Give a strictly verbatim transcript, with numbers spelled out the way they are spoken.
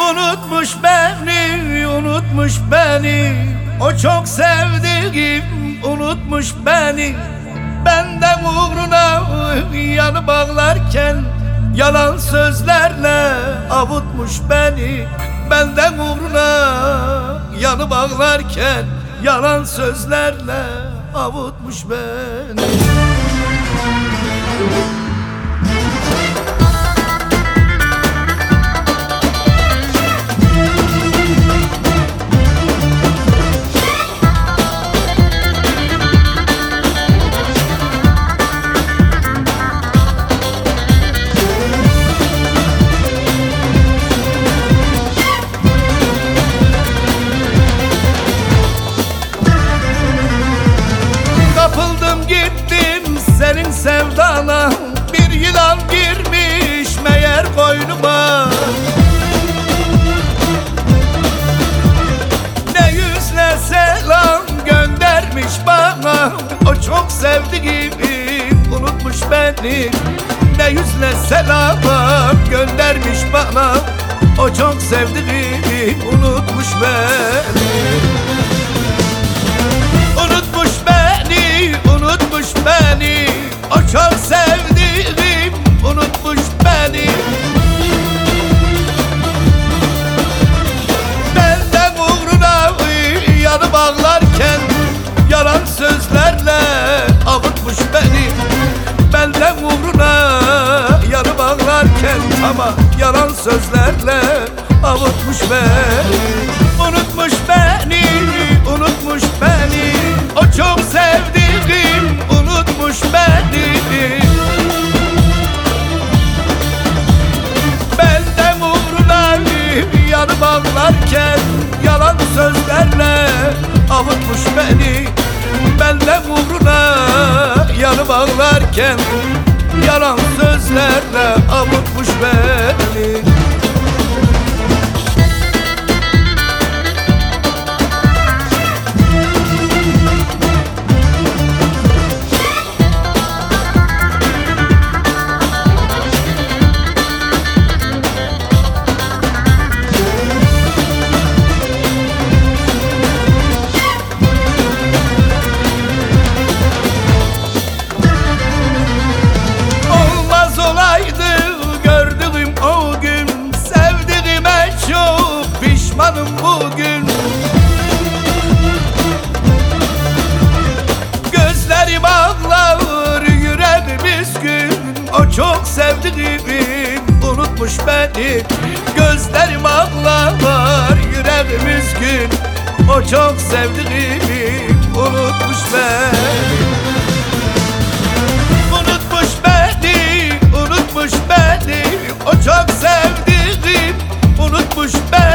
Unutmuş beni, unutmuş beni. O çok sevdiğim unutmuş beni. Benden uğruna yanı bağlarken yalan sözlerle avutmuş beni. Benden uğruna yanı bağlarken yalan sözlerle avutmuş beni. Kapıldım gittim senin sevdana, bir yılan girmiş meğer koynuma. Ne yüzle selam göndermiş bana, o çok sevdiğim unutmuş beni. Ne yüzle selam göndermiş bana, o çok sevdiğim unutmuş beni. Unutmuş beni, unutmuş beni. O çok sevdiğim unutmuş beni. Benden uğruna yanı bağlarken yalan sözlerle avutmuş beni. Benden uğruna yanı bağlarken ama yalan sözlerle avutmuş beni. Unutmuş beni, unutmuş beni. O çok sevdiğim unutmuş beni. Benden uğruna yanı bağlarken yalan sözlerle avutmuş beni. Benden uğruna yanı bağlarken yalan sözlerle avutmuş beni. Bugün gözlerim ağlar, yüreğim üzgün. O çok sevdiğim unutmuş beni. Gözlerim ağlar, yüreğim üzgün. O çok sevdiğim unutmuş beni. Unutmuş beni, unutmuş beni. O çok sevdiğim unutmuş beni.